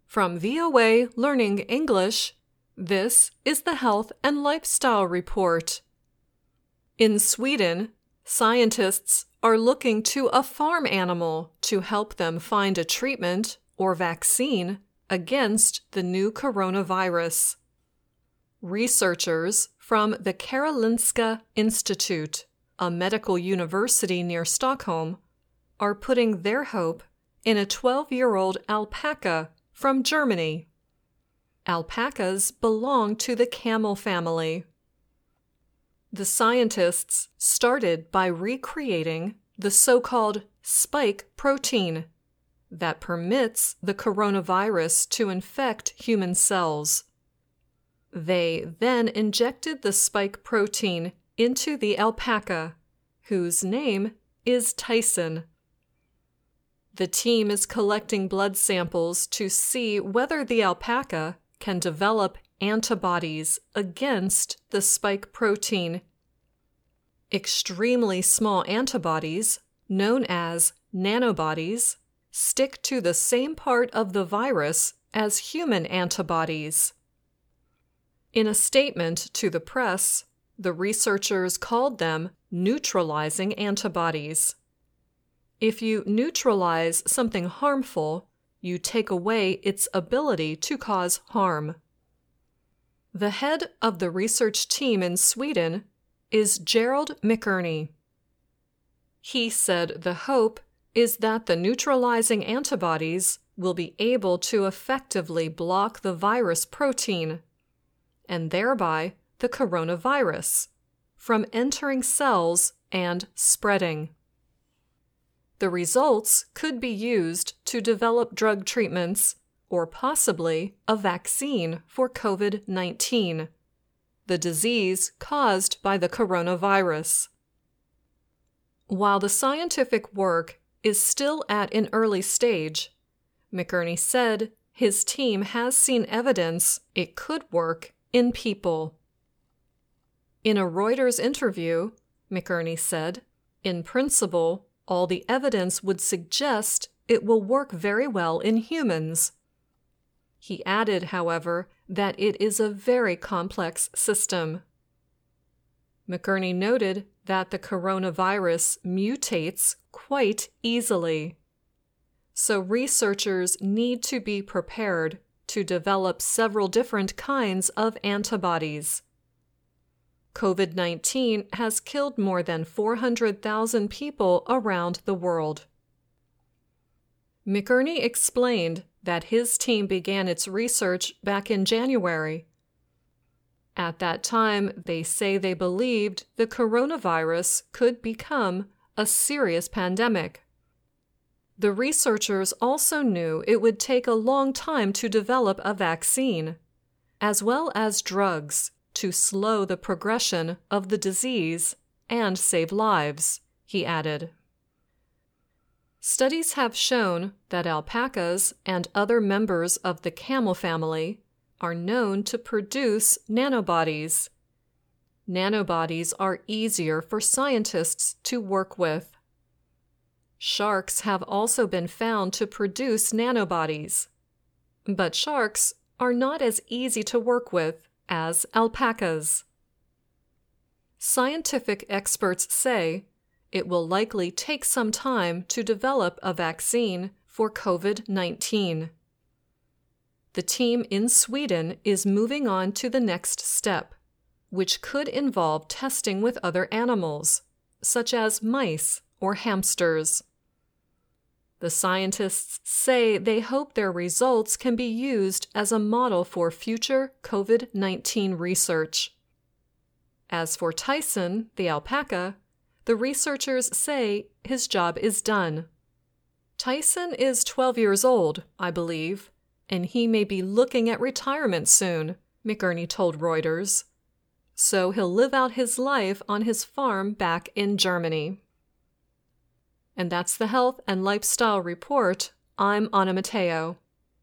From VOA Learning English, this is the Health and Lifestyle Report. In Sweden, scientists are looking to a farm animal to help them find a treatment or vaccine against the new coronavirus. Researchers from the Karolinska Institute, a medical university near Stockholm, are putting their hope in a 12-year-old alpaca from Germany. Alpacas belong to the camel family. The scientists started by recreating the so-called spike protein that permits the coronavirus to infect human cells. They then injected the spike protein into the alpaca, whose name is Tyson. The team is collecting blood samples to see whether the alpaca can develop antibodies against the spike protein. Extremely small antibodies, known as nanobodies, stick to the same part of the virus as human antibodies. In a statement to the press, the researchers called them neutralizing antibodies. If you neutralize something harmful, you take away its ability to cause harm. The head of the research team in Sweden is Gerald McErney. He said the hope is that the neutralizing antibodies will be able to effectively block the virus protein, and thereby the coronavirus, from entering cells and spreading. The results could be used to develop drug treatments or possibly a vaccine for COVID-19, the disease caused by the coronavirus. While the scientific work is still at an early stage, McErney said his team has seen evidence it could work in people. In a Reuters interview, McErney said, "In principle, all the evidence would suggest it will work very well in humans." He added, however, that it is a very complex system. McErney noted that the coronavirus mutates quite easily. So researchers need to be prepared to develop several different kinds of antibodies. COVID-19 has killed more than 400,000 people around the world. McErney explained that his team began its research back in January. At that time, they say they believed the coronavirus could become a serious pandemic. The researchers also knew it would take a long time to develop a vaccine, as well as drugs to slow the progression of the disease and save lives, he added. Studies have shown that alpacas and other members of the camel family are known to produce nanobodies. Nanobodies are easier for scientists to work with. Sharks have also been found to produce nanobodies, but sharks are not as easy to work with as alpacas. Scientific experts say it will likely take some time to develop a vaccine for COVID-19. The team in Sweden is moving on to the next step, which could involve testing with other animals, such as mice or hamsters. The scientists say they hope their results can be used as a model for future COVID-19 research. As for Tyson, the alpaca, the researchers say his job is done. Tyson is 12 years old, I believe, and he may be looking at retirement soon, McErney told Reuters. So he'll live out his life on his farm back in Germany. And that's the Health and Lifestyle Report. I'm Anna Matteo.